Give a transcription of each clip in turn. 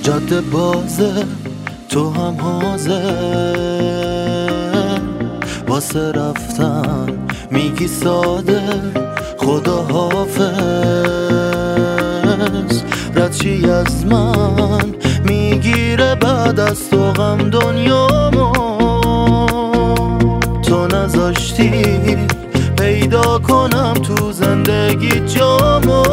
جاده بازه تو هم حاضر واسه رفتن میگی ساده خدا حافظ ردچی از من میگیره بعد از تو غم دنیامو تو نذاشتی پیدا کنم تو زندگی جامو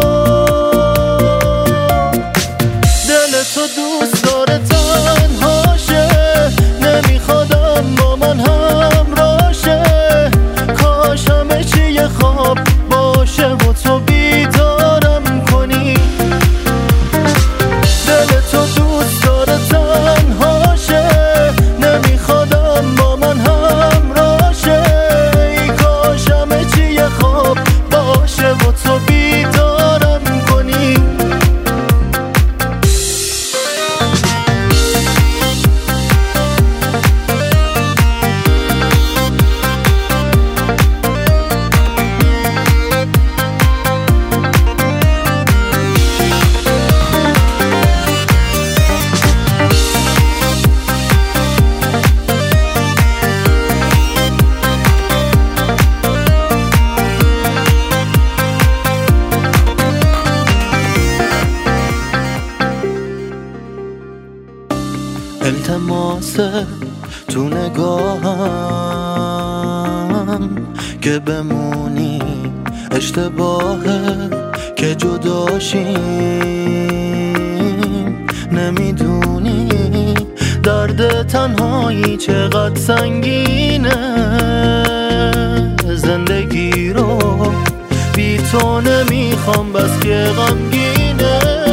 دل تو دوست داره تنهاشه نمیخوادم با من همراشه کاش همه چی یه خواب باشه و تو بیدارم کنی دل تو دوست داره تنهاشه نمیخوادم با من همراشه کاش همه چی یه خواب باشه و تو بیدارم کنی التماسه تو نگاهم که بمونی اشتباهه که جداشیم نمیدونی درد تنهایی چقدر سنگینه زندگی رو بی تو نمیخوام بس که غمگینه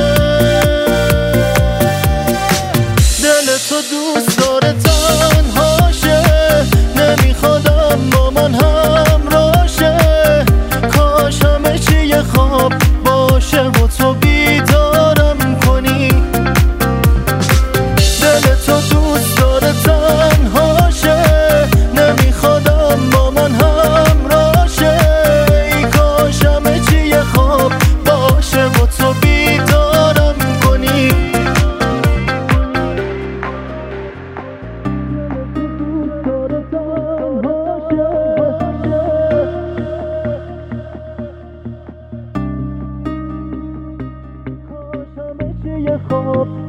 تو دوست داره تنهاشه نمیخوادم با من همراشه کاش همه چی یه خواب باشه و تو بیدارم کنی دل تو دوست داره تنهاشه نمیخوادم با من همراشه کاش همه چی یه خواب باشه و تو بیدارم کنی یه خواب